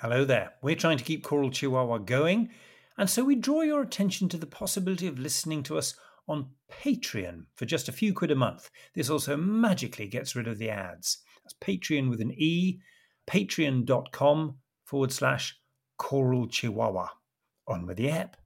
Hello there. We're trying to keep Choral Chihuahua going, and so we draw your attention to the possibility of listening to us on Patreon for just a few quid a month. This also magically gets rid of the ads. That's Patreon with an E, patreon.com/Choral Chihuahua. On with the app.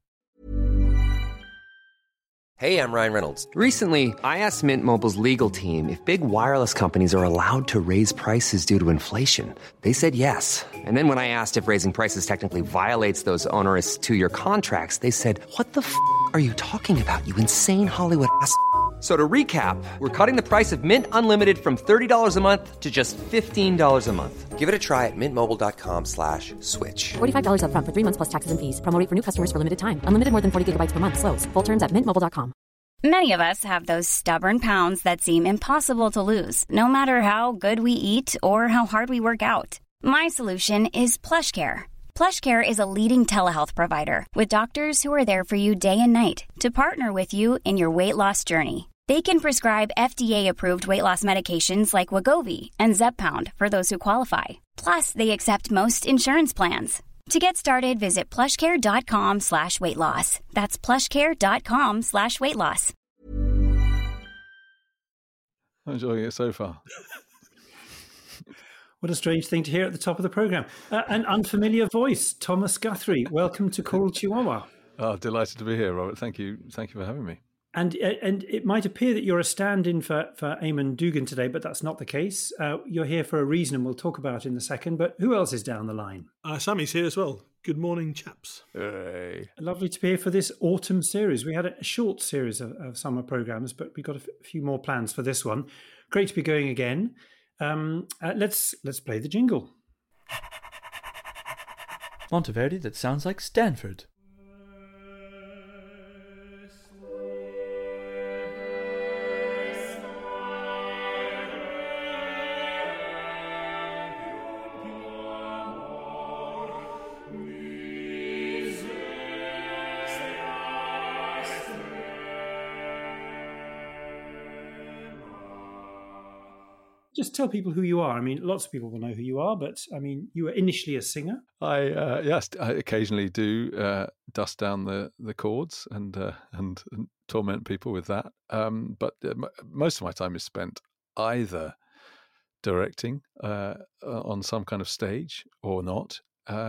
Hey, I'm Ryan Reynolds. Recently, I asked Mint Mobile's legal team if big wireless companies are allowed to raise prices due to inflation. They said yes. And then when I asked if raising prices technically violates those onerous two-year contracts, they said, "What the f*** are you talking about, you insane Hollywood ass?" So to recap, we're cutting the price of Mint Unlimited from $30 a month to just $15 a month. Give it a try at mintmobile.com/switch. $45 up front for 3 months plus taxes and fees. Promo rate for new customers for limited time. Unlimited more than 40 gigabytes per month. Slows full terms at mintmobile.com. Many of us have those stubborn pounds that seem impossible to lose, no matter how good we eat or how hard we work out. My solution is PlushCare. PlushCare is a leading telehealth provider with doctors who are there for you day and night to partner with you in your weight loss journey. They can prescribe FDA-approved weight loss medications like Wegovy and Zepbound for those who qualify. Plus, they accept most insurance plans. To get started, visit plushcare.com/weightloss. That's plushcare.com/weightloss. I'm enjoying it so far. What a strange thing to hear at the top of the programme. An unfamiliar voice, Thomas Guthrie. Welcome to Choral Chihuahua. Oh, delighted to be here, Robert. Thank you for having me. And it might appear that you're a stand-in for Eamon Dugan today, but that's not the case. You're here for a reason, and we'll talk about it in a second. But who else is down the line? Sammy's here as well. Good morning, chaps. Hey. Lovely to be here for this autumn series. We had a short series of summer programmes, but we've got a few more plans for this one. Great to be going again. Let's play the jingle. Monteverdi that sounds like Stanford. Just tell people who you are. I mean, lots of people will know who you are, but I mean, you were initially a singer. I occasionally do dust down the chords and torment people with that. But most of my time is spent either directing on some kind of stage or not,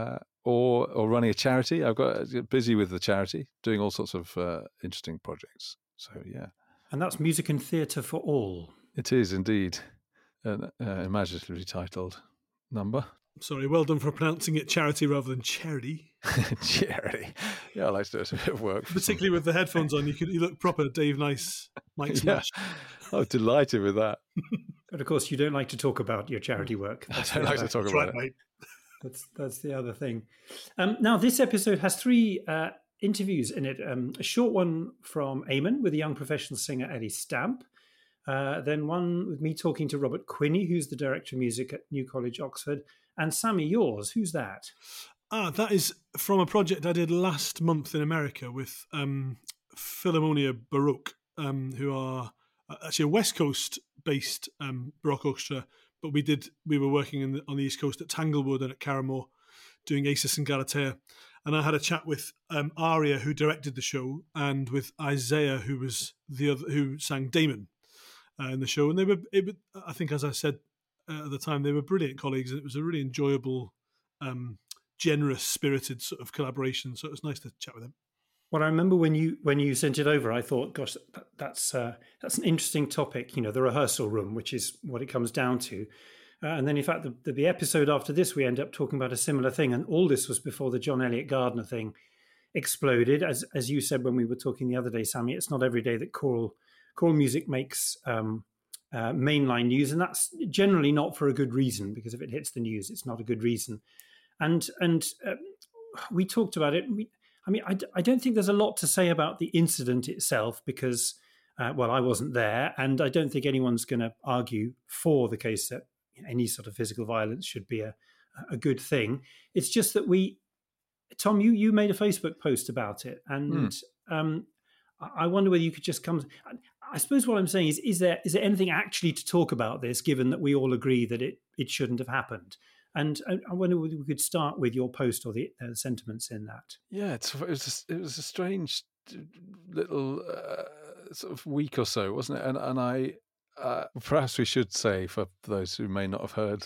or running a charity. I've got busy with the charity, doing all sorts of interesting projects. So yeah, and that's Music and Theatre for All. It is indeed. An imaginatively titled number. Sorry, well done for pronouncing it charity rather than charity. Charity. Yeah, I like to do a bit of work. Particularly with the headphones on, you look proper Dave Nice, Mike Smash. Yeah. I'm delighted with that. But of course, you don't like to talk about your charity work. I don't like to talk about it. Mate. That's the other thing. Now, this episode has 3 interviews in it. A short one from Eamon with a young professional singer, Ellie Stamp. Then one with me talking to Robert Quinney, who's the Director of Music at New College, Oxford. And Sammy, yours, who's that? That is from a project I did last month in America with Philharmonia Baroque, who are actually a West Coast-based Baroque orchestra, but we were working on the East Coast at Tanglewood and at Carramore, doing Acis and Galatea. And I had a chat with Aria, who directed the show, and with Isaiah, who sang Damon in the show. And I think, as I said at the time, they were brilliant colleagues, and it was a really enjoyable, generous, spirited sort of collaboration. So it was nice to chat with them. Well, I remember when you sent it over, I thought, gosh, that's an interesting topic. You know, the rehearsal room, which is what it comes down to. And then, in fact, the episode after this, we end up talking about a similar thing. And all this was before the John Eliot Gardner thing exploded. As you said when we were talking the other day, Sammy, it's not every day that choral music makes mainline news, and that's generally not for a good reason, because if it hits the news, it's not a good reason. And we talked about it. I don't think there's a lot to say about the incident itself, because, I wasn't there, and I don't think anyone's going to argue for the case that any sort of physical violence should be a good thing. It's just that Tom, you made a Facebook post about it, and I wonder whether you could just come. I suppose what I'm saying is there anything actually to talk about this, given that we all agree that it shouldn't have happened? And I wonder whether we could start with your post or the sentiments in that. Yeah, it was a strange little sort of week or so, wasn't it? And I perhaps we should say, for those who may not have heard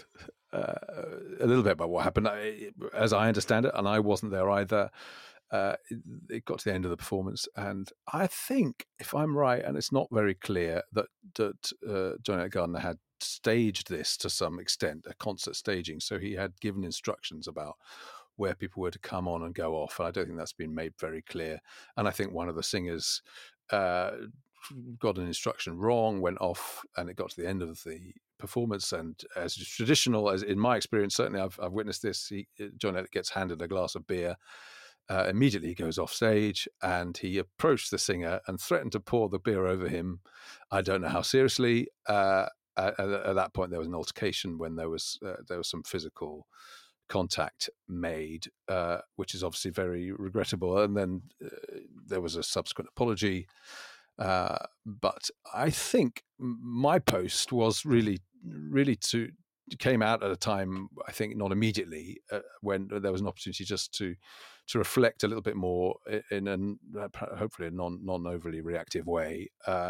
a little bit about what happened, as I understand it, and I wasn't there either. It got to the end of the performance, and I think, if I'm right, and it's not very clear, that John Eliot Gardiner had staged this to some extent, a concert staging. So he had given instructions about where people were to come on and go off. And I don't think that's been made very clear. And I think one of the singers got an instruction wrong, went off, and it got to the end of the performance. And as traditional, as in my experience, certainly I've witnessed this, John Eliot gets handed a glass of beer. Immediately he goes off stage, and he approached the singer and threatened to pour the beer over him. I don't know how seriously. At that point, there was an altercation when there was some physical contact made, which is obviously very regrettable. And then there was a subsequent apology. But I think my post was really came out at a time, I think, not immediately, when there was an opportunity just to reflect a little bit more in hopefully a non overly reactive way.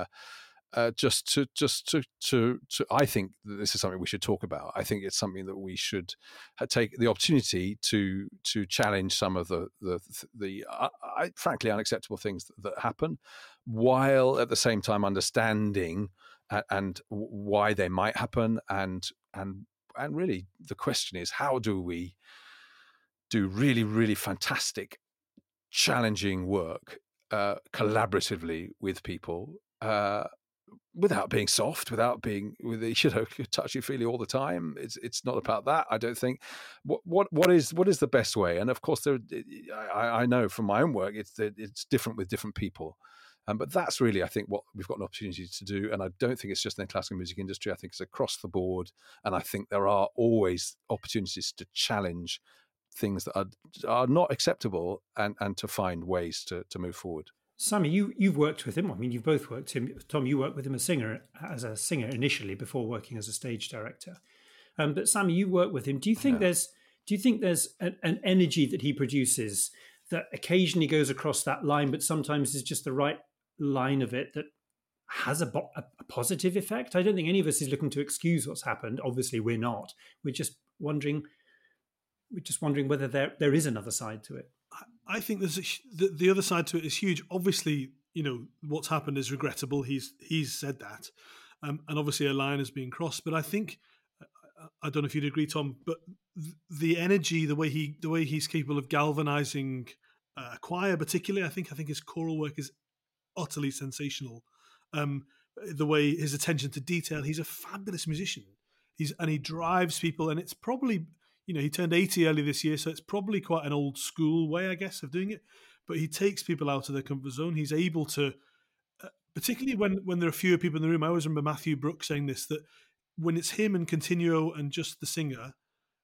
Just to I think that this is something we should talk about. I think it's something that we should take the opportunity to challenge some of the frankly unacceptable things that happen, while at the same time understanding and why they might happen, and really the question is, how do we do really, really fantastic, challenging work collaboratively with people, without being soft, without being touchy feely all the time. It's not about that, I don't think. What is the best way? And of course, I know from my own work, it's different with different people. But that's really, I think, what we've got an opportunity to do. And I don't think it's just in the classical music industry. I think it's across the board. And I think there are always opportunities to challenge things that are not acceptable, and to find ways to move forward. Sammy, you've worked with him. I mean, you've both worked with him. Tom, you worked with him as a singer initially before working as a stage director. But Sammy, you worked with him. Do you think there's an energy that he produces that occasionally goes across that line, but sometimes is just the right line of it that has a positive effect? I don't think any of us is looking to excuse what's happened. Obviously, we're not. We're just wondering whether there is another side to it. I think there's the other side to it is huge. Obviously, what's happened is regrettable. He's said that, and obviously a line has been crossed. But I think, I don't know if you'd agree, Tom, but the energy, the way he's capable of galvanizing a choir, particularly, I think his choral work is utterly sensational. The way his attention to detail, he's a fabulous musician. He drives people, and it's probably, he turned 80 early this year, so it's probably quite an old school way, I guess, of doing it. But he takes people out of their comfort zone. He's able to, particularly when there are fewer people in the room. I always remember Matthew Brooks saying this, that when it's him and Continuo and just the singer,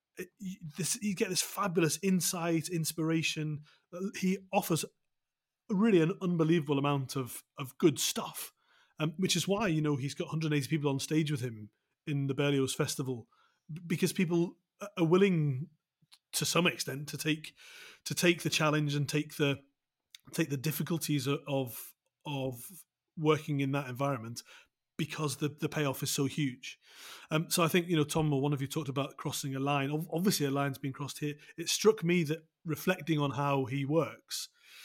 you get this fabulous insight, inspiration. He offers really an unbelievable amount of good stuff, which is why, he's got 180 people on stage with him in the Berlioz Festival, because people are willing, to some extent, to take the challenge and take the difficulties of working in that environment, because the payoff is so huge. So I think, Tom, or one of you talked about crossing a line. Obviously, a line's been crossed here. It struck me that, reflecting on how he works,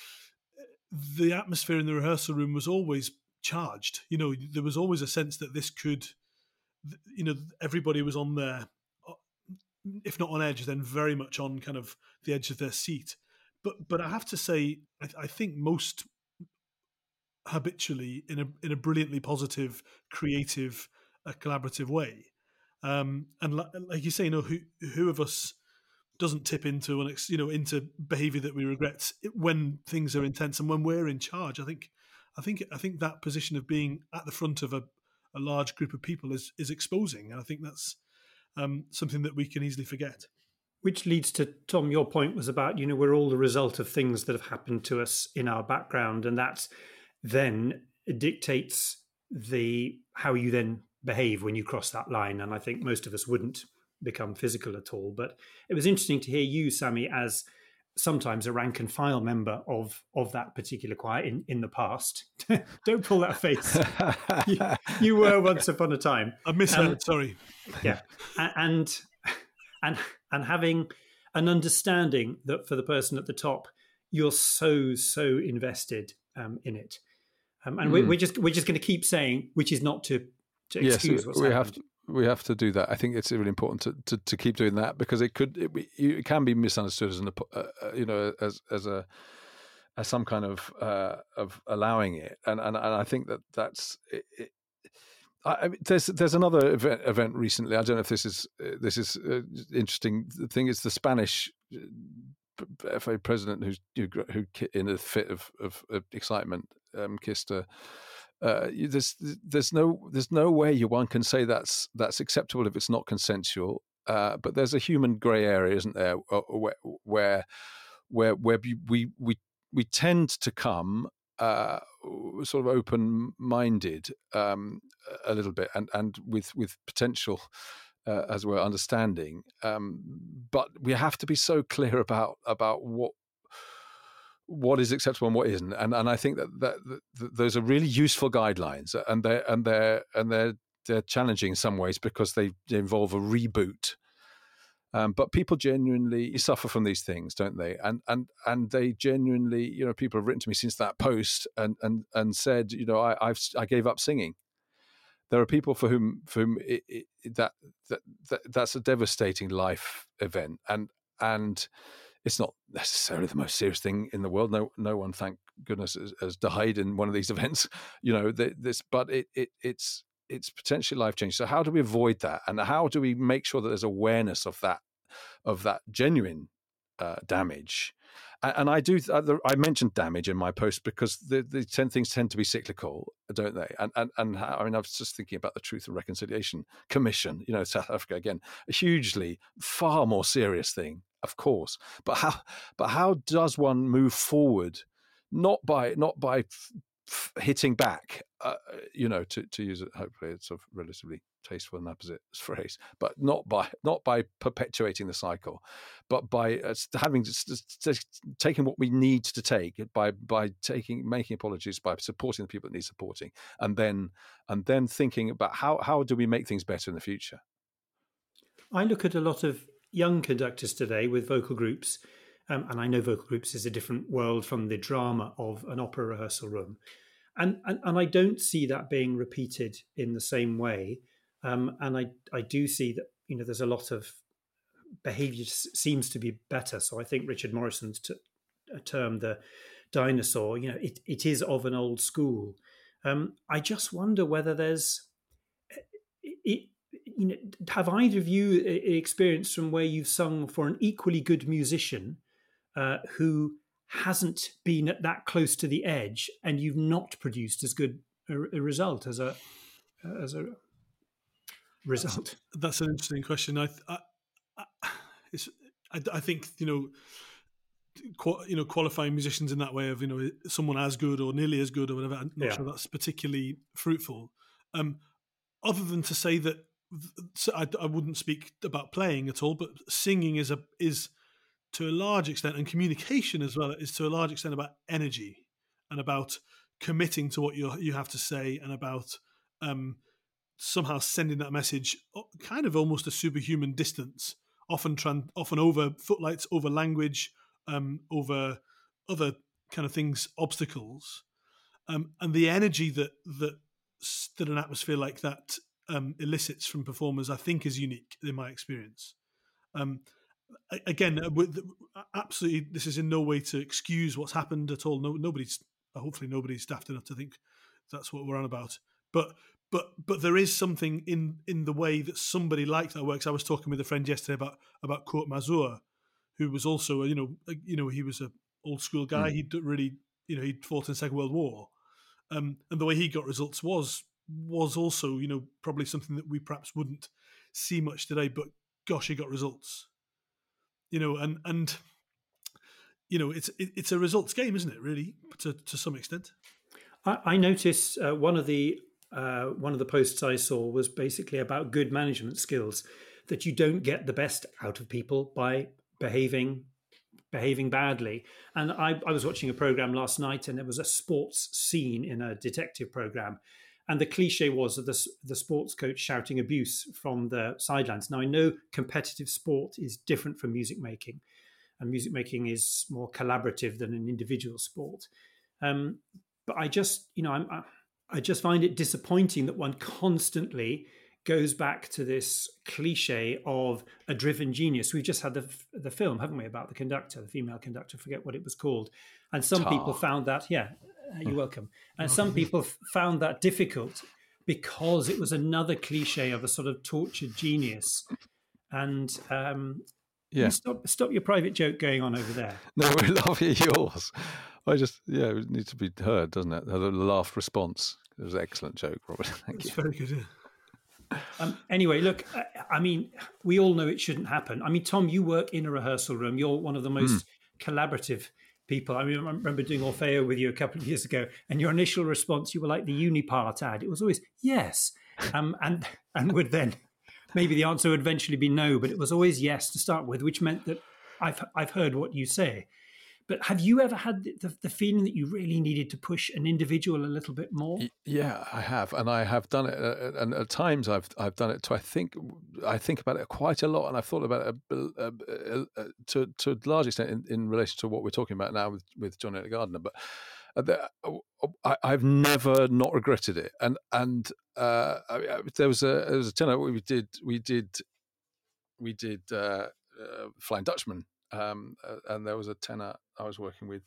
the atmosphere in the rehearsal room was always charged. There was always a sense that this could, everybody was on their, if not on edge, then very much on kind of the edge of their seat. But I have to say, I think most habitually in a brilliantly positive, creative, collaborative way. And like you say, who of us doesn't tip into into behaviour that we regret when things are intense and when we're in charge? I think that position of being at the front of a large group of people is exposing, and I think that's something that we can easily forget. Which leads to, Tom, your point was about, we're all the result of things that have happened to us in our background, and that then dictates how you then behave when you cross that line. And I think most of us wouldn't become physical at all. But it was interesting to hear you, Sammy, as sometimes a rank and file member of that particular choir in the past. Don't pull that face. You were once upon a time. I misheard. Sorry. Yeah, and having an understanding that for the person at the top, you're so invested in it, and we're just going to keep saying, which is not to excuse what's happened. We have to do that. I think it's really important to keep doing that, because it can be misunderstood as as some kind of allowing it, and I think that's it. I mean, there's another event recently. I don't know if this is interesting. The thing is, the Spanish FA president who in a fit of excitement kissed a. There's no way one can say that's acceptable if it's not consensual. But there's a human grey area, isn't there, where we tend to come sort of open-minded a little bit, and with potential as we're understanding. But we have to be so clear about what is acceptable and what isn't, and I think that those are really useful guidelines, and they're challenging in some ways because they involve a reboot. But people genuinely suffer from these things, don't they? And they genuinely, people have written to me since that post and said, I gave up singing. There are people for whom that's a devastating life event, and it's not necessarily the most serious thing in the world. No one, thank goodness, has died in one of these events. But it's potentially life changing. So how do we avoid that, and how do we make sure that there's awareness of that genuine damage? And I mentioned damage in my post because the things tend to be cyclical, don't they? And I mean, I was just thinking about the Truth and Reconciliation Commission. South Africa, again, a hugely far more serious thing, of course. But how does one move forward? Not by hitting back, to use it. Hopefully, it's a relatively tasteful and apposite phrase, but not by perpetuating the cycle, but by taking what we need to take, by making apologies, by supporting the people that need supporting, and then thinking about how do we make things better in the future. I look at a lot of young conductors today with vocal groups, and I know vocal groups is a different world from the drama of an opera rehearsal room, and I don't see that being repeated in the same way. And I do see that there's a lot of behaviour seems to be better. So I think Richard Morrison's term, the dinosaur, it is of an old school. I just wonder whether there's, have either of you experience from where you've sung for an equally good musician who hasn't been that close to the edge, and you've not produced as good a result as a result? That's an interesting question. I think qualifying musicians in that way of someone as good or nearly as good or whatever, I'm not sure that's particularly fruitful. Other than to say that I wouldn't speak about playing at all, but singing is to a large extent, and communication as well, is to a large extent about energy and about committing to what you have to say, and about somehow sending that message kind of almost a superhuman distance, often over footlights, over language, over other kind of things, obstacles, and the energy that an atmosphere like that elicits from performers, I think, is unique in my experience. Again, absolutely, this is in no way to excuse what's happened at all. Hopefully nobody's daft enough to think that's what we're on about. But there is something in the way that somebody like that works. I was talking with a friend yesterday about Kurt Masur, who was also he was an old school guy. He'd really he'd fought in the Second World War, and the way he got results was also probably something that we perhaps wouldn't see much today. But gosh, he got results. And it's a results game, isn't it? Really, to some extent. I noticed one of the posts I saw was basically about good management skills. that you don't get the best out of people by behaving badly. And I was watching a program last night, and there was a sports scene in a detective program, and the cliche was that the sports coach shouting abuse from the sidelines. Now, I know competitive sport is different from music making, and music making is more collaborative than an individual sport. But I just, I just find it disappointing that one constantly goes back to this cliche of a driven genius. We've just had the film, haven't we, about the conductor, the female conductor, forget what it was called. And some people found that, you're welcome. And some people found that difficult because it was another cliche of a sort of tortured genius. And stop your private joke going on over there. No, we love yours. It needs to be heard, doesn't it? The laugh response. It was an excellent joke, Robert. Thank you. It's very good, yeah. Anyway, look, I mean, we all know it shouldn't happen. I mean, Tom, you work in a rehearsal room. You're one of the most collaborative people. I mean, I remember doing Orfeo with you a couple of years ago, and your initial response, you were like the Unipart ad. It was always yes, and would then maybe the answer would eventually be no, but it was always yes to start with, which meant that I've heard what you say. But have you ever had the feeling that you really needed to push an individual a little bit more? Yeah, I have, and I have done it. And at times, I've done it. I think about it quite a lot, and I've thought about it to a large extent in relation to what we're talking about now with John Eliot Gardiner. But I've never not regretted it. And there was a tenor we did Flying Dutchman. And there was a tenor I was working with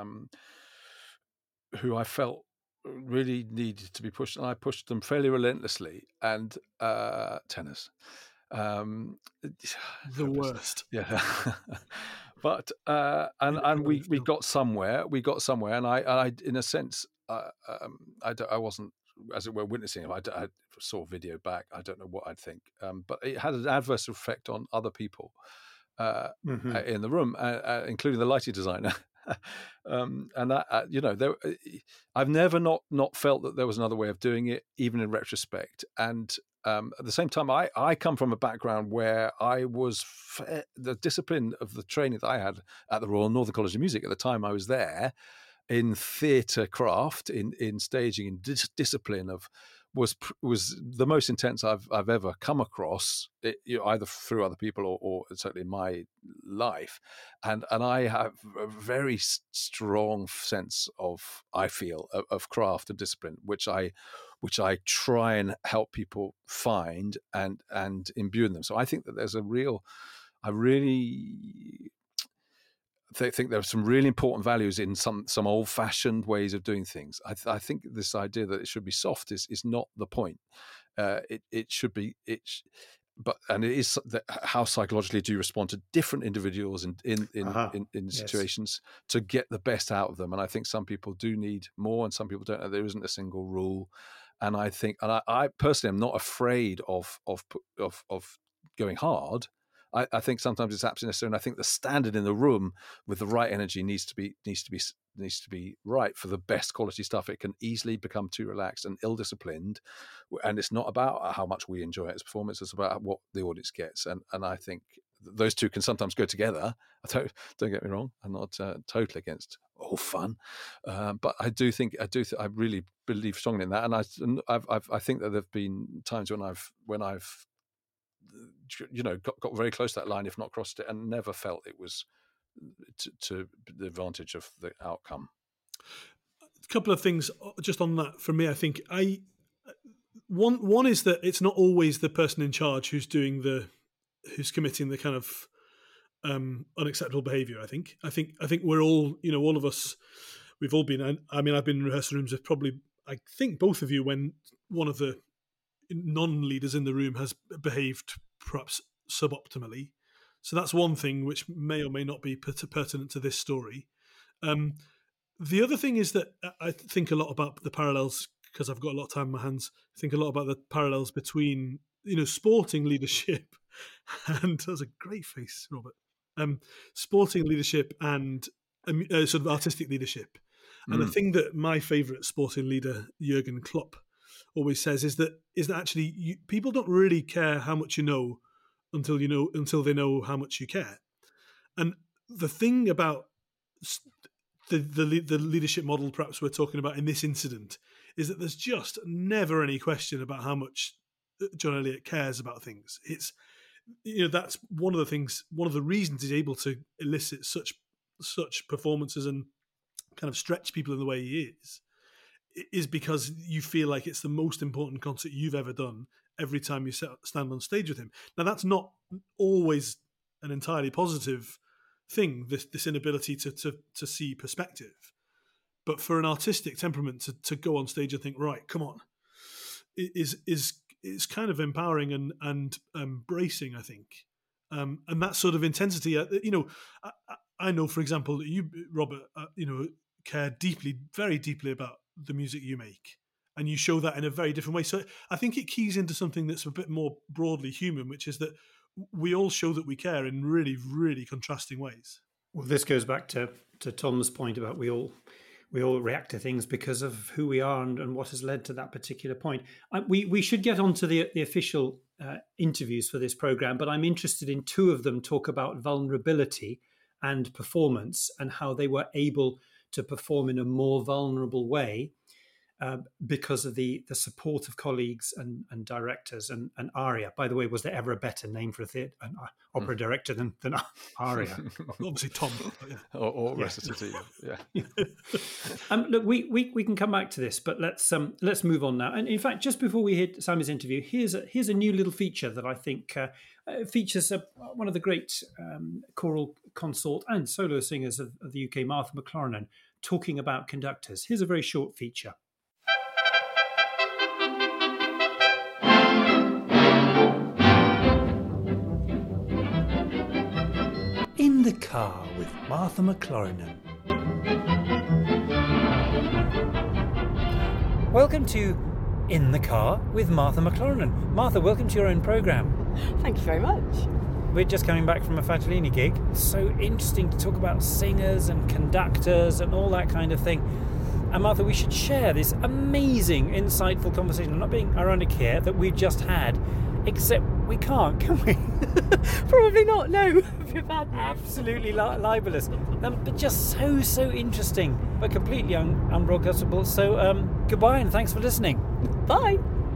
who I felt really needed to be pushed, and I pushed them fairly relentlessly. And tenors, the worst, yeah. But and we got somewhere. And I in a sense, I wasn't, as it were, witnessing him. I saw video back. I don't know what I'd think, but it had an adverse effect on other people. In the room, including the lighting designer, and that I've never not felt that there was another way of doing it, even in retrospect. And at the same time, I come from a background where I was the discipline of the training that I had at the Royal Northern College of Music at the time I was there, in theatre craft, in staging, in discipline of. Was the most intense I've ever come across, either through other people or certainly in my life, and I have a very strong sense of, I feel, of craft and discipline, which I try and help people find and imbue in them. So I think that there's I think there are some really important values in some old-fashioned ways of doing things. I think this idea that it should be soft is not the point. It should be and it is how psychologically do you respond to different individuals in situations to get the best out of them. And I think some people do need more, and some people don't. There isn't a single rule. And I think, and I personally am not afraid of going hard. I think sometimes it's absolutely necessary, and I think the standard in the room with the right energy needs to be right for the best quality stuff. It can easily become too relaxed and ill-disciplined, and it's not about how much we enjoy it as a performance. It's about what the audience gets, and I think those two can sometimes go together. Don't get me wrong. I'm not totally against fun, but I really believe strongly in that, and I think that there've been times when I've got very close to that line, if not crossed it, and never felt it was to the advantage of the outcome. A couple of things just on that from me. I think one is that it's not always the person in charge who's who's committing the kind of unacceptable behaviour. I think we're all, all of us, we've all been. I mean, I've been in rehearsal rooms with probably, I think both of you, when one of the non-leaders in the room has behaved perhaps suboptimally. So that's one thing which may or may not be pertinent to this story. The other thing is that I think a lot about the parallels, because I've got a lot of time on my hands, I think a lot about the parallels between, sporting leadership and, that's a great face, Robert, sporting leadership and sort of artistic leadership. And the thing that my favourite sporting leader, Jurgen Klopp, always says is that actually people don't really care how much you know until they know how much you care. And the thing about the leadership model perhaps we're talking about in this incident is that there's just never any question about how much John Eliot cares about things. It's, that's one of the reasons he's able to elicit such performances and kind of stretch people in the way he is because you feel like it's the most important concert you've ever done every time you stand on stage with him. Now, that's not always an entirely positive thing, this inability to see perspective. But for an artistic temperament to go on stage and think, right, come on, is kind of empowering and bracing, I think. And that sort of intensity, I know, for example, that you, Robert, care deeply, very deeply about the music you make. And you show that in a very different way. So I think it keys into something that's a bit more broadly human, which is that we all show that we care in really, really contrasting ways. Well, this goes back to Tom's point about we all react to things because of who we are and what has led to that particular point. We should get on to the official interviews for this program, but I'm interested in two of them talk about vulnerability and performance and how they were able to perform in a more vulnerable way because of the support of colleagues and directors and ARIA. By the way, was there ever a better name for an opera director than ARIA? Obviously, Tom. Yeah. Or recitative. Yeah. Look, we can come back to this, but let's move on now. And in fact, just before we hit Sammy's interview, here's a new little feature that I think features one of the great choral consort and solo singers of the UK, Martha McLaren, talking about conductors. Here's a very short feature. In the Car with Martha McLaren. Welcome to In the Car with Martha McLaren. Martha, welcome to your own programme. Thank you very much. We're just coming back from a Fagiolini gig. It's so interesting to talk about singers and conductors and all that kind of thing. And Martha, we should share this amazing, insightful conversation. I'm not being ironic here, that we've just had, except we can't, can we? Probably not, no. Absolutely libelous. But just so interesting, but completely unbroadcastable. So goodbye and thanks for listening. Bye.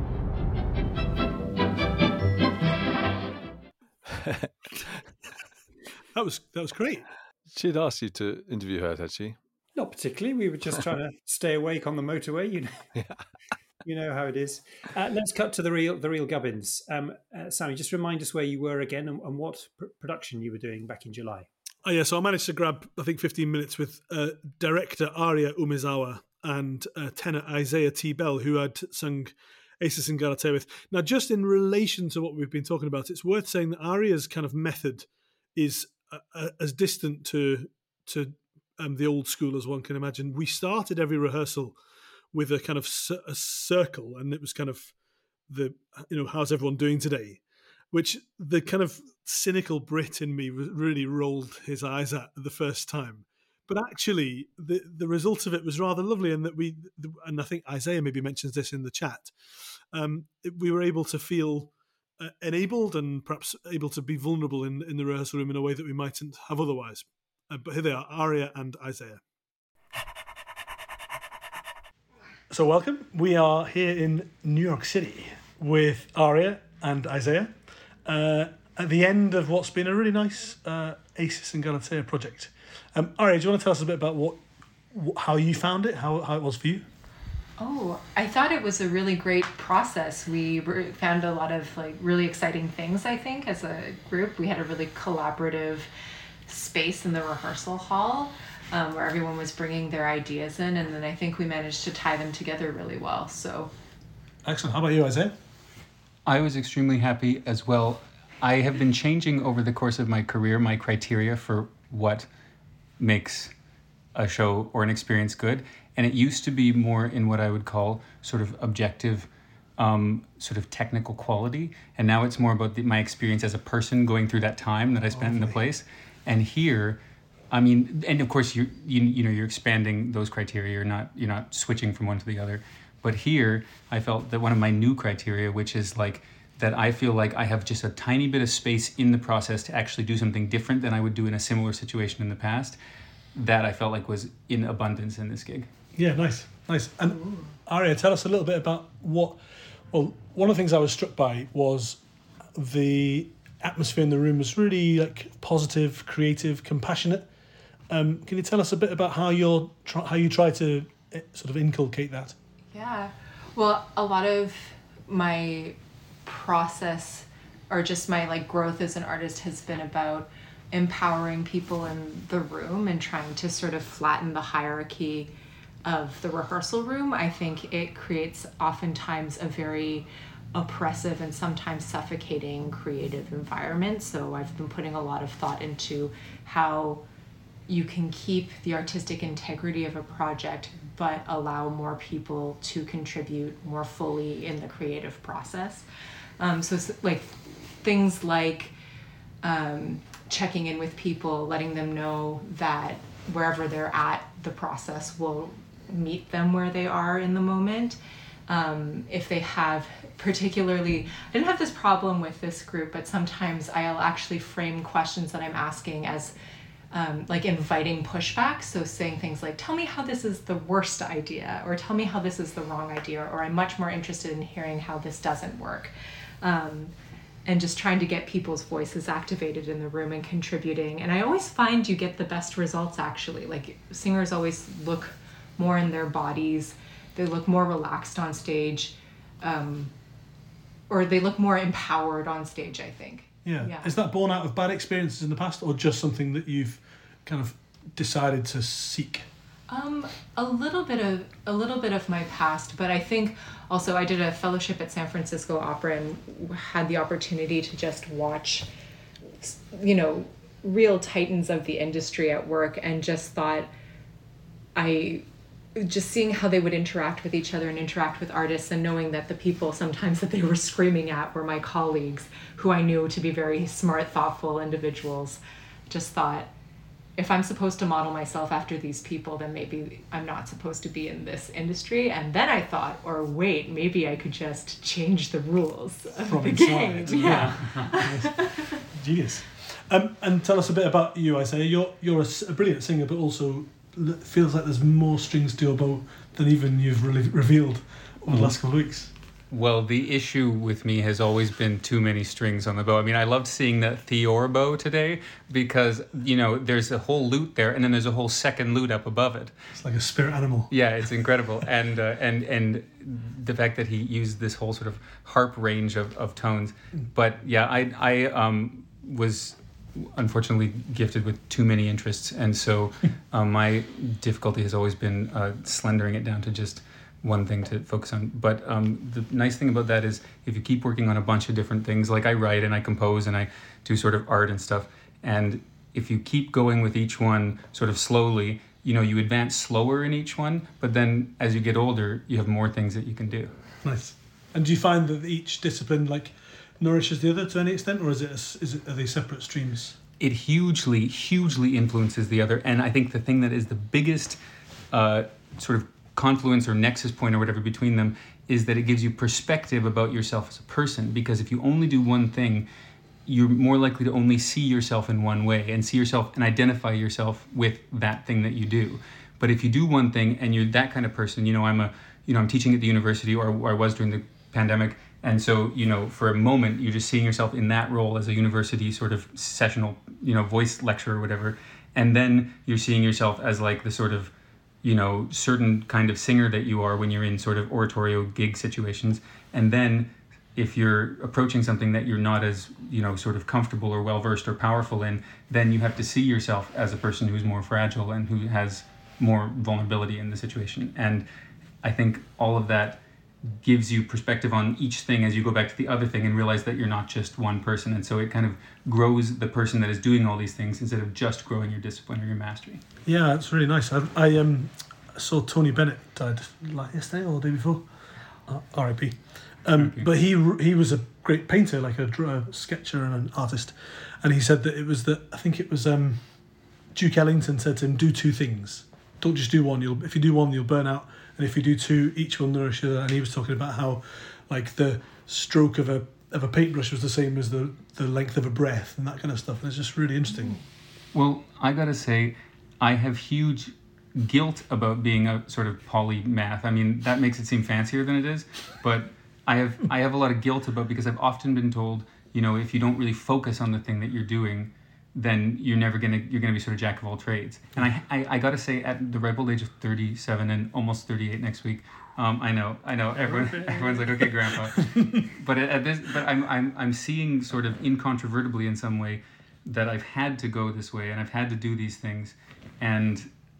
That was great. She'd asked you to interview her, had she? Not particularly. We were just trying to stay awake on the motorway, you know. Yeah. You know how it is. Let's cut to the real gubbins. Sammy, just remind us where you were again and what production you were doing back in July. Oh, yeah, so I managed to grab, I think, 15 minutes with director Aria Umezawa and tenor Isaiah T. Bell, who I'd sung Acis and Galatea with. Now, just in relation to what we've been talking about, it's worth saying that Aria's kind of method is as distant to the old school as one can imagine. We started every rehearsal with a kind of a circle, and it was kind of how's everyone doing today? Which the kind of cynical Brit in me really rolled his eyes at the first time. But actually, the result of it was rather lovely, and that and I think Isaiah maybe mentions this in the chat. We were able to feel enabled and perhaps able to be vulnerable in the rehearsal room in a way that we mightn't have otherwise. But here they are, Aria and Isaiah. So welcome. We are here in New York City with Aria and Isaiah at the end of what's been a really nice Acis and Galatea project. Aria, do you want to tell us a bit about how you found it, how it was for you? Oh, I thought it was a really great process. We found a lot of really exciting things, I think, as a group. We had a really collaborative space in the rehearsal hall where everyone was bringing their ideas in, and then I think we managed to tie them together really well. So, excellent. How about you, Isaiah? I was extremely happy as well. I have been changing over the course of my career my criteria for what makes a show or an experience good, and it used to be more in what I would call sort of objective, sort of technical quality, and now it's more about my experience as a person going through that time that I spent in the place. And here, I mean, and of course you're expanding those criteria. You're not switching from one to the other. But here, I felt that one of my new criteria, which is like that I feel like I have just a tiny bit of space in the process to actually do something different than I would do in a similar situation in the past, that I felt like was in abundance in this gig. Yeah, nice. And Aria, tell us a little bit about one of the things I was struck by was the atmosphere in the room was really like positive, creative, compassionate. Can you tell us a bit about how you try to sort of inculcate that? Yeah. Well, a lot of my process or just my like growth as an artist has been about empowering people in the room and trying to sort of flatten the hierarchy of the rehearsal room. I think it creates oftentimes a very oppressive and sometimes suffocating creative environment. So I've been putting a lot of thought into how you can keep the artistic integrity of a project but allow more people to contribute more fully in the creative process. So like things like checking in with people, letting them know that wherever they're at, the process will meet them where they are in the moment. If they have particularly, I didn't have this problem with this group, but sometimes I'll actually frame questions that I'm asking as like inviting pushback. So saying things like, tell me how this is the worst idea, or tell me how this is the wrong idea, or I'm much more interested in hearing how this doesn't work. And just trying to get people's voices activated in the room and contributing. And I always find you get the best results actually. Like singers always look more in their bodies, they look more relaxed on stage, or they look more empowered on stage, I think. Yeah. Is that born out of bad experiences in the past, or just something that you've kind of decided to seek? A little bit of my past, but I think also I did a fellowship at San Francisco Opera and had the opportunity to just watch, real titans of the industry at work, and just thought just seeing how they would interact with each other and interact with artists, and knowing that the people sometimes that they were screaming at were my colleagues who I knew to be very smart, thoughtful individuals. Just thought, if I'm supposed to model myself after these people, then maybe I'm not supposed to be in this industry. And then I thought, or wait, maybe I could just change the rules of the game. Yeah. Genius. And tell us a bit about you, Isaiah. You're a brilliant singer, but also feels like there's more strings to your bow than even you've really revealed over the last couple of weeks. Well, the issue with me has always been too many strings on the bow. I mean, I loved seeing that Theor bow today because, there's a whole lute there and then there's a whole second lute up above it. It's like a spirit animal. Yeah, it's incredible. And the fact that he used this whole sort of harp range of tones. But yeah, I was unfortunately gifted with too many interests. And so my difficulty has always been slendering it down to just one thing to focus on. But the nice thing about that is if you keep working on a bunch of different things, like I write and I compose and I do sort of art and stuff, and if you keep going with each one sort of slowly, you advance slower in each one, but then as you get older, you have more things that you can do. Nice. And do you find that each discipline nourishes the other to any extent, or are they separate streams? It hugely influences the other, and I think the thing that is the biggest sort of confluence or nexus point or whatever between them is that it gives you perspective about yourself as a person, because if you only do one thing, you're more likely to only see yourself in one way and see yourself and identify yourself with that thing that you do. But if you do one thing and you're that kind of person, I'm teaching at the university, or I was during the pandemic, and so for a moment you're just seeing yourself in that role as a university sort of sessional voice lecturer or whatever, and then you're seeing yourself as like the sort of certain kind of singer that you are when you're in sort of oratorio gig situations. And then if you're approaching something that you're not as, sort of comfortable or well-versed or powerful in, then you have to see yourself as a person who's more fragile and who has more vulnerability in the situation. And I think all of that gives you perspective on each thing as you go back to the other thing and realize that you're not just one person. And so it kind of grows the person that is doing all these things instead of just growing your discipline or your mastery. Yeah, it's really nice. I saw Tony Bennett died yesterday or the day before. R.I.P. But he was a great painter, like a sketcher and an artist. And he said that I think it was Duke Ellington said to him, do two things. Don't just do one. If you do one, you'll burn out. And if you do two, each will nourish you. And he was talking about how, like, the stroke of a of a paintbrush was the same as the length of a breath and that kind of stuff. And it's just really interesting. Well, I gotta say, I have huge guilt about being a sort of polymath. I mean, that makes it seem fancier than it is, but I have a lot of guilt about, because I've often been told, you know, if you don't really focus on the thing that you're doing, then you're gonna be sort of jack of all trades. And I gotta say, at the ripe old age of 37 and almost 38 next week, I know everyone's like, okay, grandpa. but I'm seeing sort of incontrovertibly in some way that I've had to go this way and I've had to do these things, and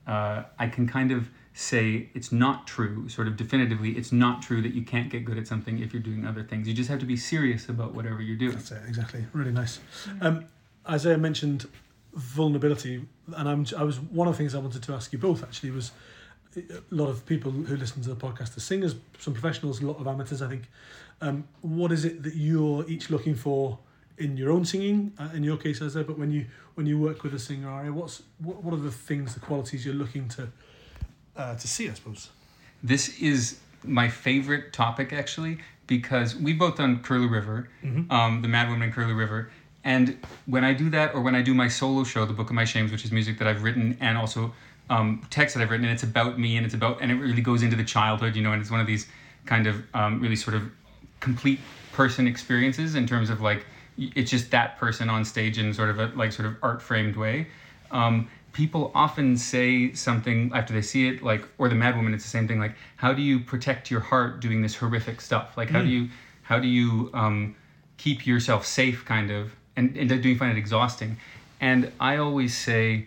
I can kind of say it's not true, sort of definitively, it's not true that you can't get good at something if you're doing other things. You just have to be serious about whatever you're doing. That's it, exactly. Really nice. Isaiah mentioned vulnerability, and I was one of the things I wanted to ask you both actually was, a lot of people who listen to the podcast are singers, some professionals, a lot of amateurs, I think. What is it that you're each looking for in your own singing, in your case, Isaiah, but when you work with a singer, Aria, what are the things, the qualities you're looking to see, I suppose? This is my favorite topic, actually, because we both done Curlew River, the Mad Woman in Curlew River, and when I do that, or when I do my solo show, The Book of My Shames, which is music that I've written and also text that I've written, and it's about me, and it really goes into the childhood, you know, and it's one of these kind of really sort of complete person experiences in terms of like, it's just that person on stage in sort of a art framed way. People often say something after they see it, like, or the Mad Woman, it's the same thing, like, how do you protect your heart doing this horrific stuff? Like, how do you keep yourself safe, kind of, and do you find it exhausting? And I always say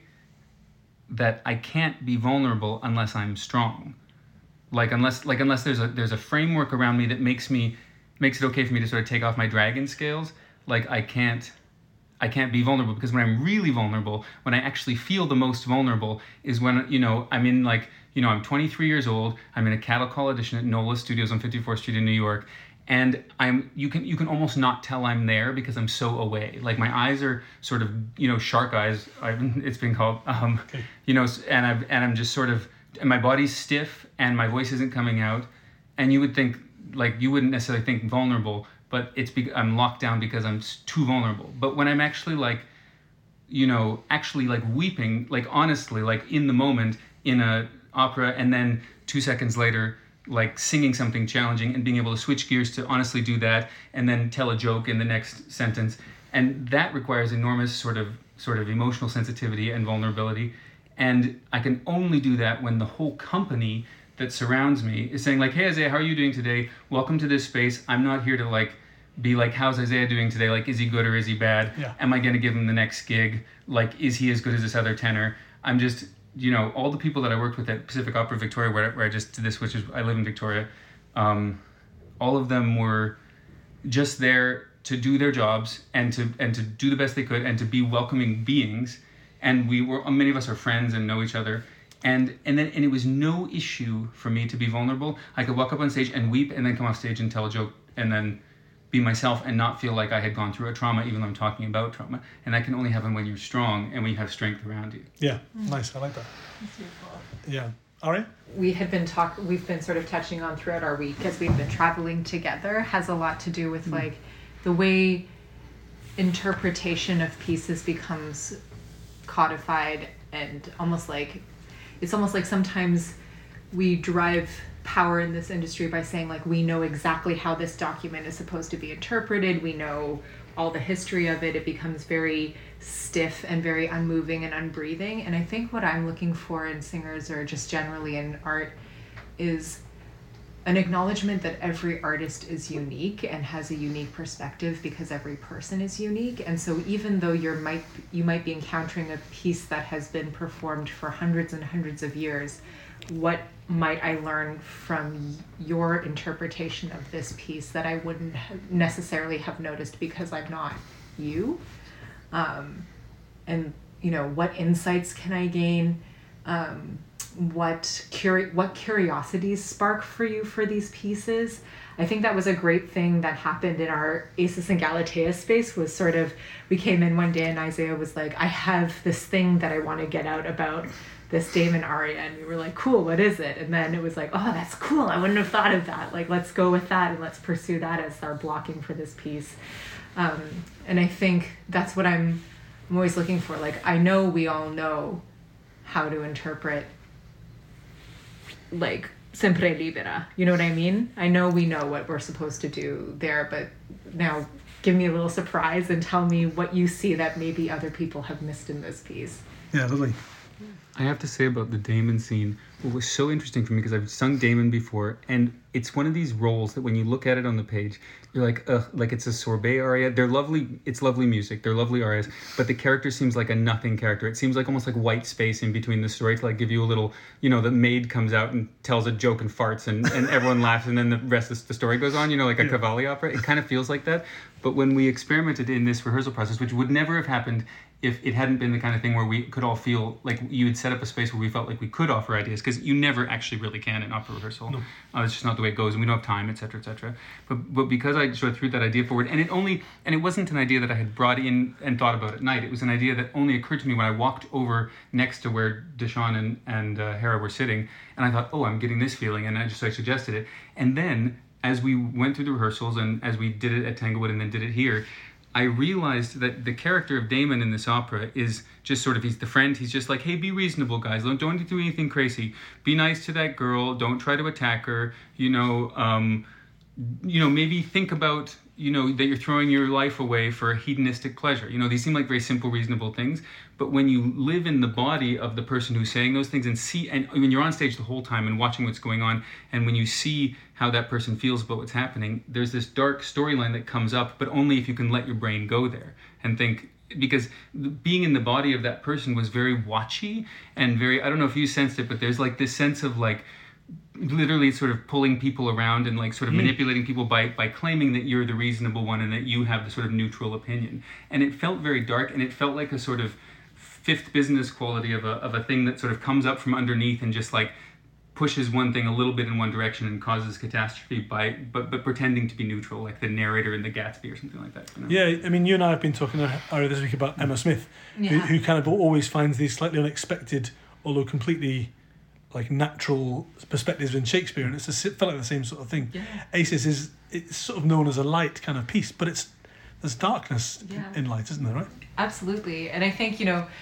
that I can't be vulnerable unless I'm strong. Unless there's a framework around me that makes it okay for me to sort of take off my dragon scales. Like, I can't be vulnerable, because when I'm really vulnerable, when I actually feel the most vulnerable, is when, you know, I'm in, like, you know, I'm 23 years old, I'm in a cattle call audition at NOLA Studios on 54th Street in New York, and you can almost not tell I'm there because I'm so away. Like, my eyes are sort of, you know, shark eyes, it's been called, you know, and I'm just sort of, and my body's stiff and my voice isn't coming out, and you would think, like, you wouldn't necessarily think vulnerable, but I'm locked down because I'm too vulnerable. But when I'm actually, like, you know, actually, like, weeping, like, honestly, like, in the moment in a opera, and then 2 seconds later, like, singing something challenging and being able to switch gears to honestly do that and then tell a joke in the next sentence, and that requires enormous sort of emotional sensitivity and vulnerability. And I can only do that when the whole company that surrounds me is saying, like, hey, Isaiah, how are you doing today? Welcome to this space. I'm not here to, like, be like, how's Isaiah doing today? Like, is he good or is he bad? Yeah. Am I going to give him the next gig? Like, is he as good as this other tenor? I'm just, you know, all the people that I worked with at Pacific Opera Victoria, where I just did this, which is, I live in Victoria, all of them were just there to do their jobs and to do the best they could and to be welcoming beings. And many of us are friends and know each other. And it was no issue for me to be vulnerable. I could walk up on stage and weep and then come off stage and tell a joke and then be myself and not feel like I had gone through a trauma, even though I'm talking about trauma. And that can only happen when you're strong and when you have strength around you. Yeah, nice. I like that. That's beautiful. Yeah. Aria? We've been sort of touching on throughout our week, as we've been traveling together, has a lot to do with like the way interpretation of pieces becomes codified, and it's almost like sometimes we derive power in this industry by saying, like, we know exactly how this document is supposed to be interpreted, we know all the history of it. It becomes very stiff and very unmoving and unbreathing. And I think what I'm looking for in singers, or just generally in art, is an acknowledgement that every artist is unique and has a unique perspective, because every person is unique. And so even though you might be encountering a piece that has been performed for hundreds and hundreds of years, what might I learn from your interpretation of this piece that I wouldn't necessarily have noticed because I'm not you? And, you know, what insights can I gain? what curiosities spark for you for these pieces. I think that was a great thing that happened in our Acis and Galatea space, was sort of, we came in one day and Isaiah was like, I have this thing that I want to get out about this Damon aria. And we were like, cool, what is it? And then it was like, oh, that's cool. I wouldn't have thought of that. Like, let's go with that and let's pursue that as our blocking for this piece. And I think that's what I'm always looking for. Like, I know we all know how to interpret, like, Sempre Libera. You know what I mean? I know we know what we're supposed to do there, but now give me a little surprise and tell me what you see that maybe other people have missed in this piece. Yeah, lovely. I have to say about the Damon scene, what was so interesting for me, because I've sung Damon before, and it's one of these roles that when you look at it on the page, you're like, ugh, like it's a sorbet aria. They're lovely, it's lovely music, they're lovely arias, but the character seems like a nothing character. It seems like almost like white space in between the story to like give you a little, you know, the maid comes out and tells a joke and farts and everyone laughs and then the rest of the story goes on, you know, like a Cavalli opera. It kind of feels like that. But when we experimented in this rehearsal process, which would never have happened if it hadn't been the kind of thing where we could all feel like you had set up a space where we felt like we could offer ideas, because you never actually really can in opera rehearsal. No. It's just not the way it goes, and we don't have time, etc., etc. But because I sort of threw that idea forward, and it wasn't an idea that I had brought in and thought about at night. It was an idea that only occurred to me when I walked over next to where Deshawn and Hera were sitting, and I thought, oh, I'm getting this feeling, and I suggested it. And then, as we went through the rehearsals, and as we did it at Tanglewood and then did it here, I realized that the character of Damon in this opera is just sort of, he's the friend. He's just like, hey, be reasonable, guys. Don't do anything crazy. Be nice to that girl. Don't try to attack her. Maybe think about, that you're throwing your life away for hedonistic pleasure. These seem like very simple, reasonable things. But when you live in the body of the person who's saying those things and when you're on stage the whole time and watching what's going on, and when you see how that person feels about what's happening, there's this dark storyline that comes up, but only if you can let your brain go there and think, because being in the body of that person was very watchy and very, I don't know if you sensed it, but there's like this sense of like, literally sort of pulling people around and like sort of manipulating people by claiming that you're the reasonable one and that you have the sort of neutral opinion. And it felt very dark, and it felt like a sort of fifth business quality of a thing that sort of comes up from underneath and just like pushes one thing a little bit in one direction and causes catastrophe but pretending to be neutral, like the narrator in the Gatsby or something like that. Yeah, I mean, you and I have been talking earlier this week about Emma Smith, who kind of always finds these slightly unexpected, although completely like natural perspectives in Shakespeare, and it felt like the same sort of thing. Yeah. Acis it's sort of known as a light kind of piece, but there's darkness in light, isn't there, right? Absolutely. And I think,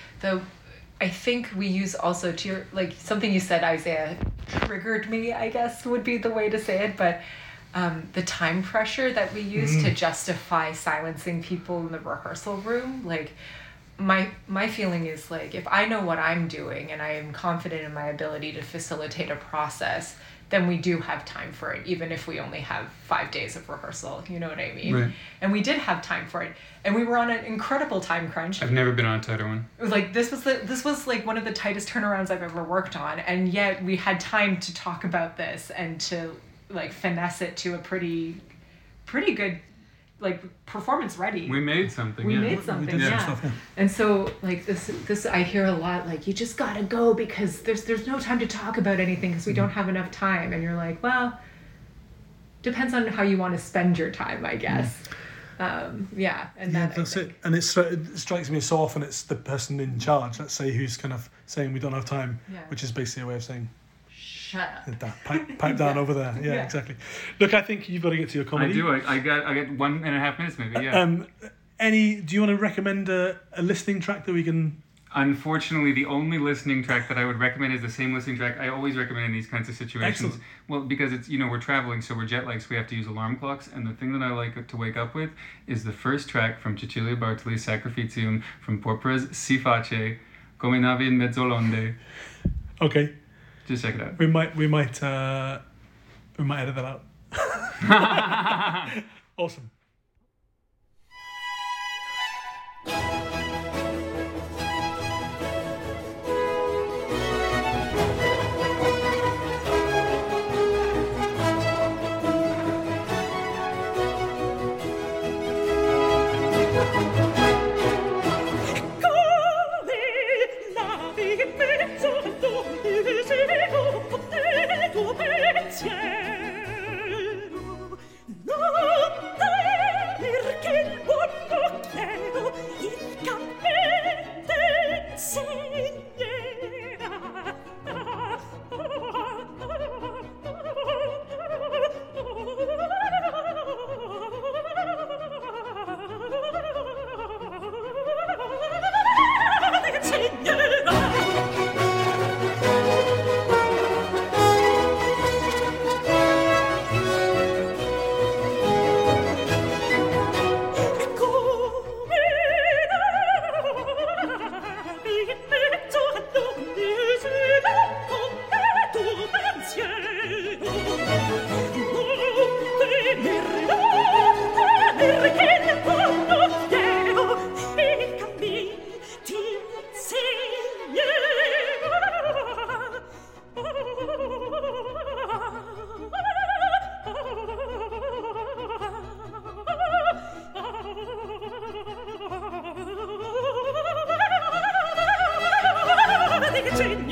I think we use also to your, like something you said, Isaiah, triggered me, I guess would be the way to say it, but the time pressure that we use to justify silencing people in the rehearsal room, like my feeling is like, if I know what I'm doing and I am confident in my ability to facilitate a process, then we do have time for it, even if we only have 5 days of rehearsal. You know what I mean? Right. And we did have time for it, and we were on an incredible time crunch. I've never been on a tighter one. It was like this was like one of the tightest turnarounds I've ever worked on, and yet we had time to talk about this and to like finesse it to a pretty good like performance ready. We made something. We made something. Yeah. And so like this I hear a lot, like, you just gotta go because there's no time to talk about anything because we don't have enough time. And you're like, well, depends on how you want to spend your time, I guess. And that's it. And it strikes me so often it's the person in charge, let's say, who's kind of saying we don't have time, which is basically a way of saying, shut up. Pipe down over there. Yeah, exactly. Look, I think you've got to get to your comedy. I do. I got 1.5 minutes maybe, yeah. Do you want to recommend a listening track that we can... Unfortunately, the only listening track that I would recommend is the same listening track I always recommend in these kinds of situations. Excellent. Well, because it's, we're traveling, so we're jet lagged, so we have to use alarm clocks. And the thing that I like to wake up with is the first track from Cecilia Bartoli's Sacrificium from Porpora's Si face, come navi in mezzo l'onde. Okay. Just check it out. We might edit that out. Awesome. Come navi in mezzo all'onde,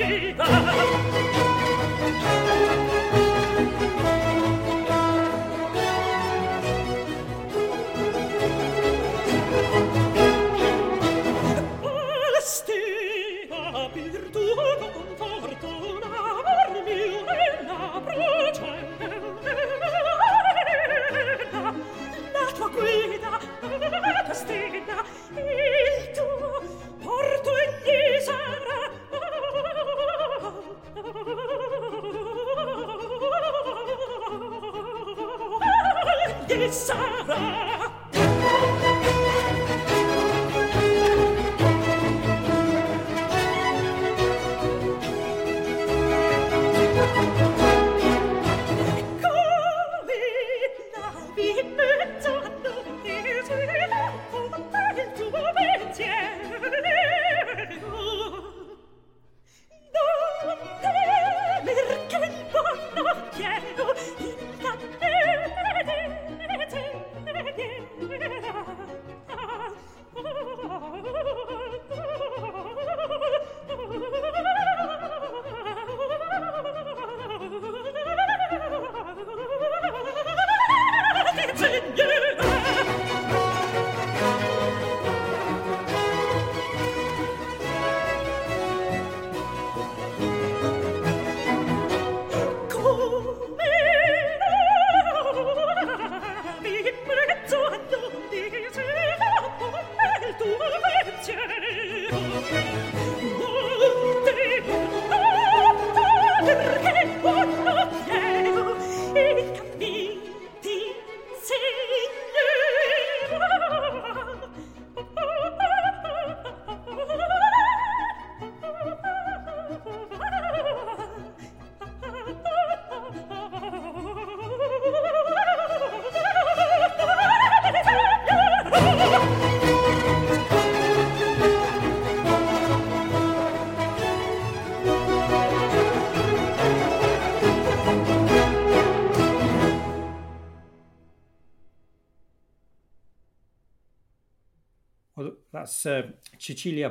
That's Cecilia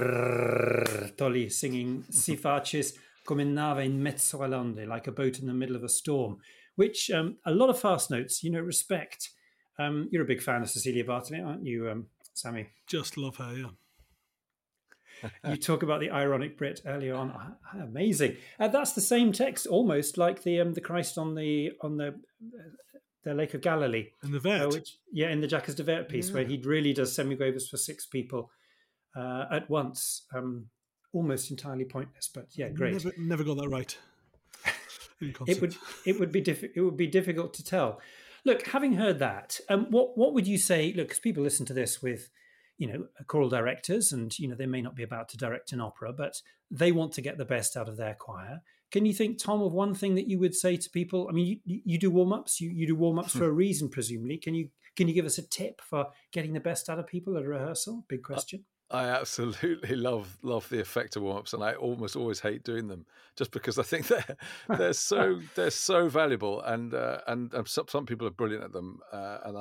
Bartoli singing Si facis come nave in mezzo all'onde, like a boat in the middle of a storm, which a lot of fast notes, respect. You're a big fan of Cecilia Bartoli, aren't you, Sammy? Just love her, yeah. You talk about the ironic Brit earlier on. Amazing. That's the same text, almost like the Christ on the Lake of Galilee. In the Vert. In the Jacques de Vert piece, where he really does semi-quavers for 6 people at once. Almost entirely pointless, but yeah, great. Never got that right. It would be difficult to tell. Look, having heard that, what would you say? Look, because people listen to this with, choral directors, and they may not be about to direct an opera, but they want to get the best out of their choir. Can you think, Tom, of one thing that you would say to people? I mean, you do warm-ups. You do warm-ups for a reason, presumably. Can you give us a tip for getting the best out of people at a rehearsal? Big question. I absolutely love the effect of warm-ups, and I almost always hate doing them just because I think they're so valuable, and some people are brilliant at them, and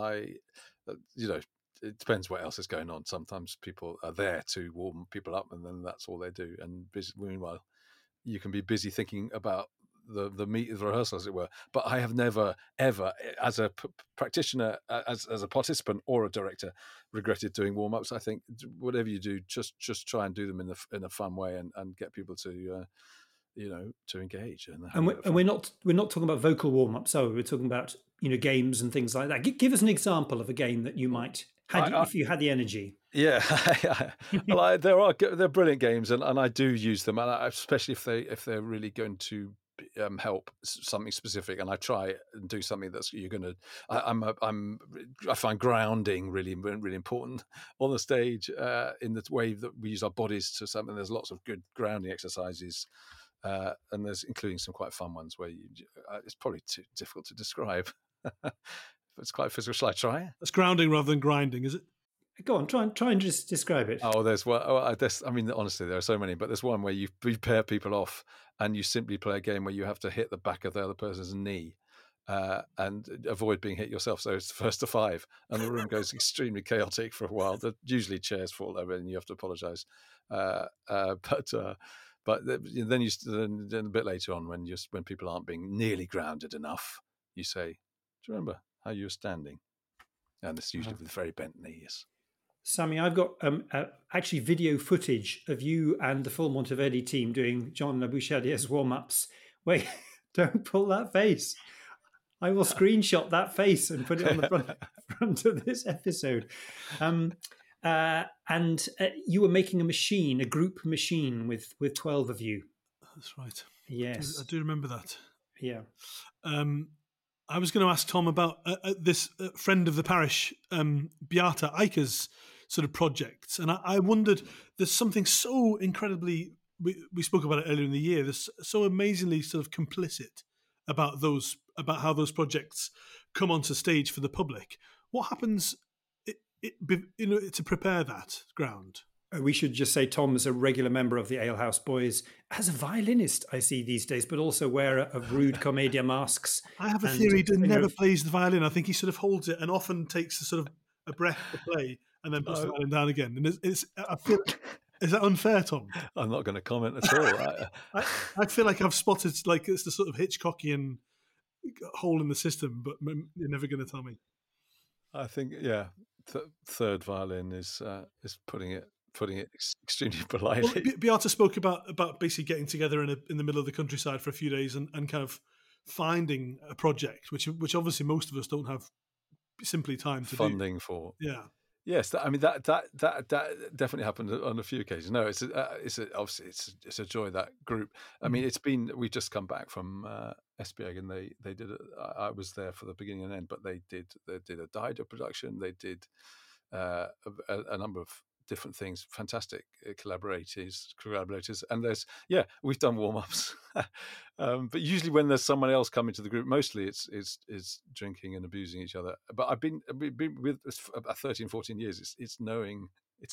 it depends what else is going on. Sometimes people are there to warm people up, and then that's all they do. And meanwhile, you can be busy thinking about the meat of the rehearsal, as it were. But I have never, ever, as a practitioner, as a participant or a director, regretted doing warm-ups. I think whatever you do, just try and do them in a fun way and get people to to engage. And we're not talking about vocal warm-ups. So we're talking about games and things like that. Give us an example of a game that you might if you had the energy. Yeah, well, they're brilliant games, and I do use them, and especially if they're really going to help something specific, and I try and do something that's you're going to. I find grounding really important on the stage in the way that we use our bodies to something. There's lots of good grounding exercises. And there's including some quite fun ones where it's probably too difficult to describe. It's quite physical. Shall I try? It's grounding rather than grinding, is it? Go on, try and just describe it. Oh, there's one. I mean, honestly, there are so many, but there's one where you pair people off and you simply play a game where you have to hit the back of the other person's knee and avoid being hit yourself. So it's first to 5, and the room goes extremely chaotic for a while. Usually chairs fall over and you have to apologise. But then a bit later on, when people aren't being nearly grounded enough, you say, "Do you remember how you were standing?" And it's usually with very bent knees. Sammy, I've got actually video footage of you and the full Monteverdi team doing John Labouchardier's warm-ups. Wait, don't pull that face. I will screenshot that face and put it on the front of this episode. And you were making a group machine with 12 of you. That's right. Yes. I do remember that. Yeah. I was going to ask Tom about this friend of the parish, Beata Eicher's sort of projects. And I wondered, there's something so incredibly, we spoke about it earlier in the year, there's so amazingly sort of complicit about how those projects come onto stage for the public. What happens to prepare that ground? We should just say Tom is a regular member of the Alehouse Boys as a violinist, I see these days, but also wearer of rude commedia masks. I have a theory he never plays the violin. I think he sort of holds it and often takes a sort of a breath to play and then puts the violin down again. And I feel, is that unfair, Tom? I'm not going to comment at all. I feel like I've spotted like it's the sort of Hitchcockian hole in the system, but you're never going to tell me. I think, third violin is putting it extremely politely. Well, Beata spoke about basically getting together in the middle of the countryside for a few days and kind of finding a project, which obviously most of us don't have simply time to funding for. Yeah. Yes, that definitely happened on a few occasions. No, obviously it's a joy, that group. I mean, we've just come back from Esbjerg, and they did. I was there for the beginning and end, but they did a Dido production. They did a number of different things, fantastic collaborators, and we've done warm-ups, but usually when there's someone else coming to the group, mostly it's drinking and abusing each other. But I've been with about 13, 14 years. It's knowing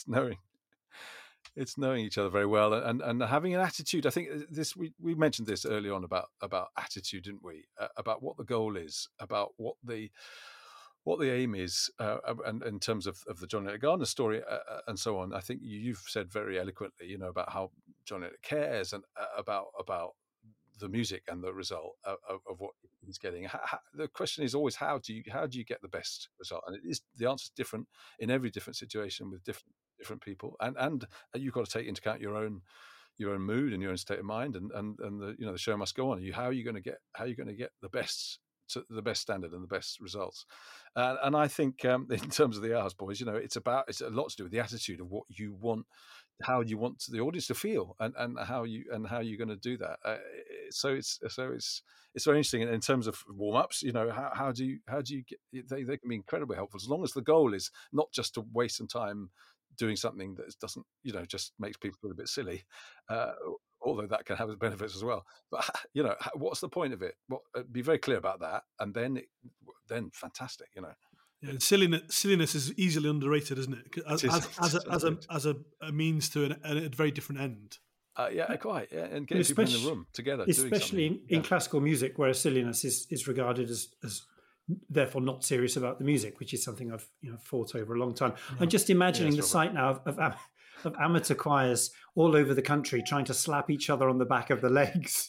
each other very well, and having an attitude. I think we mentioned this early on about attitude, didn't we? About what the goal is, about what the aim is, and in terms of the John Lennon Gardner story, and so on. I think you've said very eloquently, about how John Lennon cares and about the music and the result of what he's getting. The question is always how do you get the best result? And the answer is different in every different situation with different people, and you've got to take into account your own mood and your own state of mind, and the show must go on. How are you going to get the best? To the best standard and the best results, and I think in terms of the Alehouse Boys, it's a lot to do with the attitude of what you want, how you want the audience to feel, and how you're going to do that. So it's very interesting in terms of warm ups. How do you get? They can be incredibly helpful as long as the goal is not just to waste some time doing something that doesn't just makes people feel a bit silly. Although that can have its benefits as well. But, what's the point of it? Be very clear about that. And then fantastic, Yeah, silliness is easily underrated, isn't it? As a means to a very different end. Quite. Yeah, and getting people in the room together. Especially in classical music, where silliness is regarded as therefore not serious about the music, which is something I've fought over a long time. Yeah. I'm just imagining the sight now of amateur choirs all over the country trying to slap each other on the back of the legs.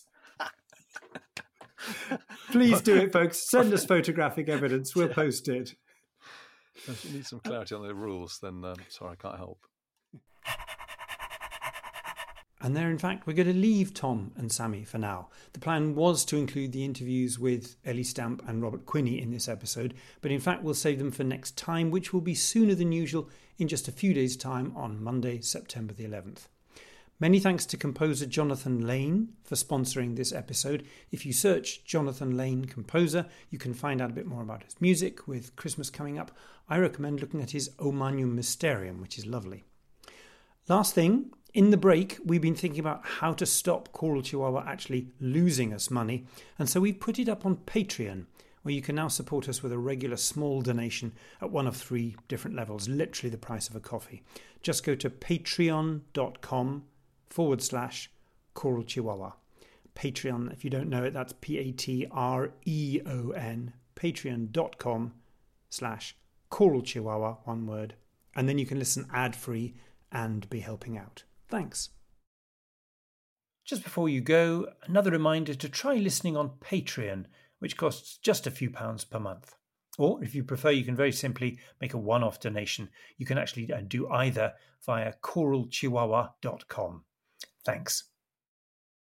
Please do it, folks. Send us photographic evidence. We'll post it. If you need some clarity on the rules, then sorry, I can't help. And there, in fact, we're going to leave Tom and Sammy for now. The plan was to include the interviews with Ellie Stamp and Robert Quinney in this episode, but in fact we'll save them for next time, which will be sooner than usual in just a few days' time on Monday, September the 11th. Many thanks to composer Jonathan Lane for sponsoring this episode. If you search Jonathan Lane Composer, you can find out a bit more about his music. With Christmas coming up, I recommend looking at his O Magnum Mysterium, which is lovely. Last thing, in the break, we've been thinking about how to stop Choral Chihuahua actually losing us money, and so we've put it up on Patreon, where you can now support us with a regular small donation at one of 3 different levels, literally the price of a coffee. Just go to patreon.com/Choral Chihuahua. Patreon, if you don't know it, that's Patreon, patreon.com/Choral Chihuahua, one word, and then you can listen ad-free and be helping out. Thanks. Just before you go, another reminder to try listening on Patreon, which costs just a few pounds per month. Or if you prefer, you can very simply make a one-off donation. You can actually do either via coralchihuahua.com. Thanks.